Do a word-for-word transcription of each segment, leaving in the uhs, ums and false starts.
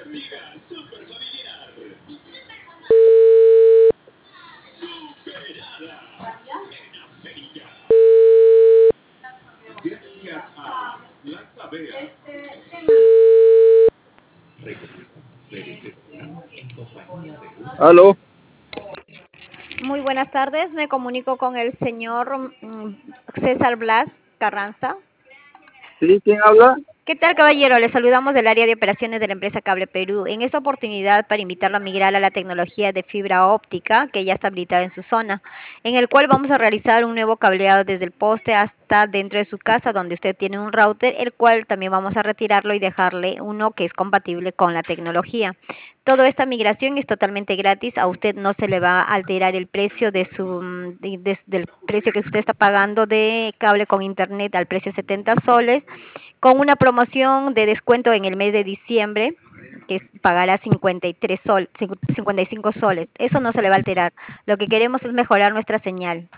Aló, Muy buenas tardes, me comunico con el señor mm, César Blas Carranza. ¿sí? ¿Quién habla? ¿Qué tal, caballero? Le saludamos del área de operaciones de la empresa Cable Perú. En esta oportunidad, para invitarlo a migrar a la tecnología de fibra óptica que ya está habilitada en su zona, en el cual vamos a realizar un nuevo cableado desde el poste hasta dentro de su casa, donde usted tiene un router, el cual también vamos a retirarlo y dejarle uno que es compatible con la tecnología. Toda esta migración es totalmente gratis, a usted no se le va a alterar el precio de su, de- de- del precio que usted está pagando de cable con internet al precio setenta soles, con una promoción de descuento en el mes de diciembre, que es- pagará cincuenta y tres sol, cincuenta y cinco soles. Eso no se le va a alterar. Lo que queremos es mejorar nuestra señal.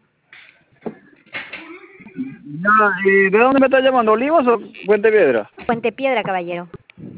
Ya, ¿y de dónde me está llamando? ¿Olivos o Puente Piedra? Puente Piedra, caballero.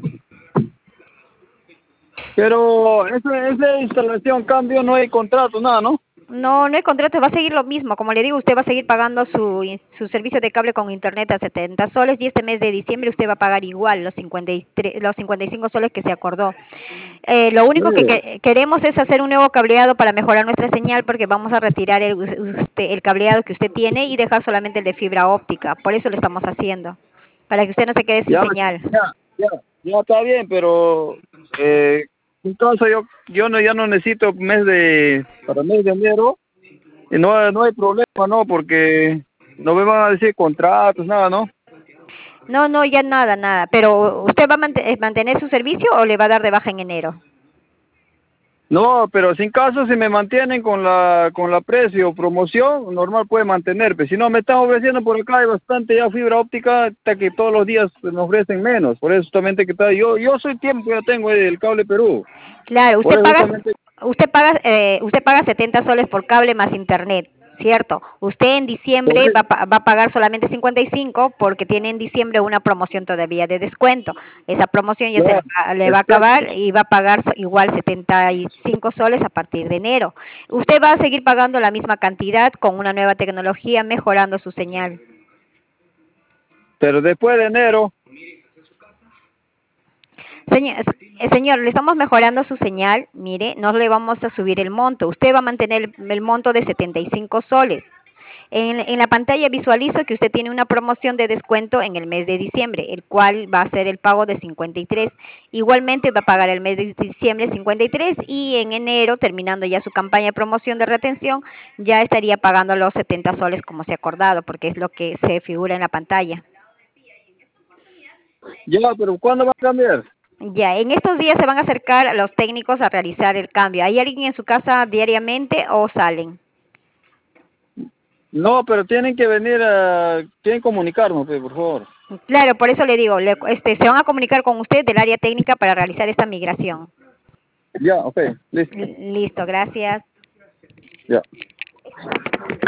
Pero esa, esa instalación, cambio, no hay contrato, nada, ¿no? No, no hay contrato, va a seguir lo mismo. Como le digo, usted va a seguir pagando su, su servicio de cable con internet a setenta soles y este mes de diciembre usted va a pagar igual los cincuenta y tres, los cincuenta y cinco soles que se acordó. Eh, lo único que, No, que- queremos es hacer un nuevo cableado para mejorar nuestra señal, porque vamos a retirar el, usted- el cableado que usted tiene y dejar solamente el de fibra óptica. Por eso lo estamos haciendo, para que usted no se quede sin ya, señal. ya, ya, ya está bien, pero eh, entonces yo, yo no, ya no necesito mes de, para mes de enero, y no, no hay problema, ¿no? Porque no me van a decir contratos, nada, ¿no? No, no, ya nada, nada. Pero ¿usted va a mante- mantener su servicio o le va a dar de baja en enero? No, pero sin caso, si me mantienen con la con la precio promoción, normal puede mantener, pero si no, me están ofreciendo por acá, hay bastante ya fibra óptica, hasta que todos los días me ofrecen menos, por eso justamente que está, yo yo soy tiempo, ya tengo el cable Perú, Claro, por usted eso paga, justamente, usted paga, eh, usted paga setenta soles por cable más internet, ¿cierto? Usted en diciembre va, a correcto, pa- va a pagar solamente cincuenta y cinco porque tiene en diciembre una promoción todavía de descuento. Esa promoción ya se le ya, va, le va a exacto, acabar y va a pagar so- igual setenta y cinco soles a partir de enero. Usted va a seguir pagando la misma cantidad con una nueva tecnología, mejorando su señal. pero después de enero, Señor, eh, señor, le estamos mejorando su señal. Mire, no le vamos a subir el monto. Usted va a mantener el, el monto de setenta y cinco soles. En, en la pantalla visualizo que usted tiene una promoción de descuento en el mes de diciembre, el cual va a ser el pago de cincuenta y tres. Igualmente va a pagar el mes de diciembre cincuenta y tres y en enero, terminando ya su campaña de promoción de retención, ya estaría pagando los setenta soles como se ha acordado, porque es lo que se figura en la pantalla. ya, pero ¿cuándo va a cambiar? Ya, en estos días se van a acercar a los técnicos a realizar el cambio. ¿Hay alguien en su casa diariamente o salen? No, pero tienen que venir a, tienen que comunicarnos, pues, por favor, Claro, por eso le digo, le- este, se van a comunicar con usted del área técnica para realizar esta migración. ya, ok, listo, L- listo, gracias. ya.